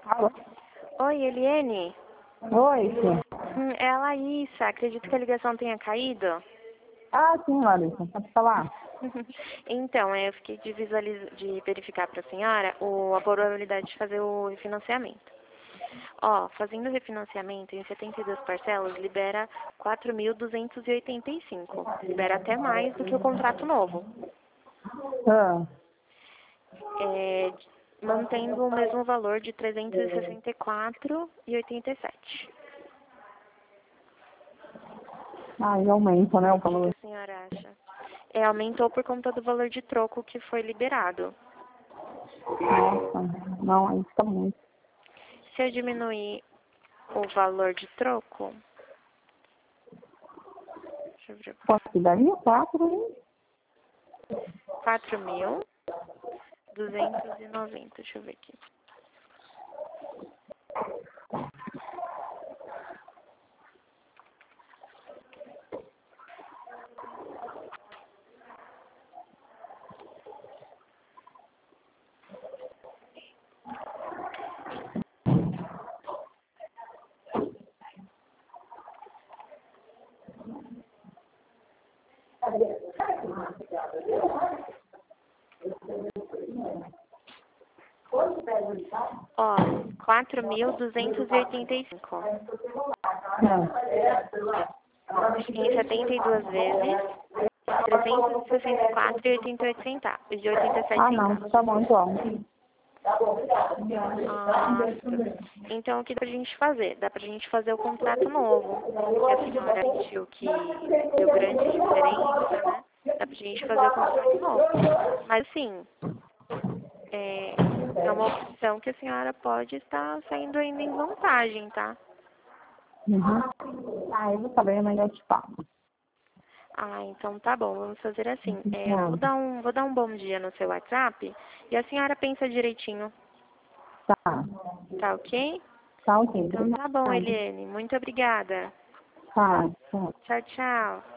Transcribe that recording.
Alô? Oi, Eliane? Oi, sim. É a Laísa. Acredito que a ligação tenha caído. Ah, sim, Larissa, pode falar? Então, eu fiquei de verificar para a senhora a probabilidade de fazer o refinanciamento. Ó, fazendo o refinanciamento em 72 parcelas, libera 4.285. Libera até mais do que o contrato novo. Ah, É, mantendo o mesmo valor de 364,87. aí aumenta, né, o O que valor. a senhora acha? Aumentou por conta do valor de troco que foi liberado. Nossa, não, aí fica muito. Se eu diminuir o valor de troco, deixa eu ver, Quanto daria? 4, hein? 4.290, deixa eu ver aqui. Ó, 4.285. Em 72 vezes, 364,88 e 87 Ah, não, centavos. tá muito alto. Ah, então o que dá pra gente fazer? Dá pra gente fazer o contrato novo. Que a senhora sentiu que deu grande diferença, né? Dá pra gente fazer o contrato novo. Mas assim, é uma opção que a senhora pode estar saindo ainda em vantagem, tá? Uhum. Ah, eu vou saber, mas eu te falo. Ah, então tá bom, vamos fazer assim. Eu Não, vou dar um bom dia no seu WhatsApp e a senhora pensa direitinho, tá. tá ok? Tá ok, Então tá bom, obrigada. Eliane. Muito obrigada. Tá, tá. Tchau, tchau.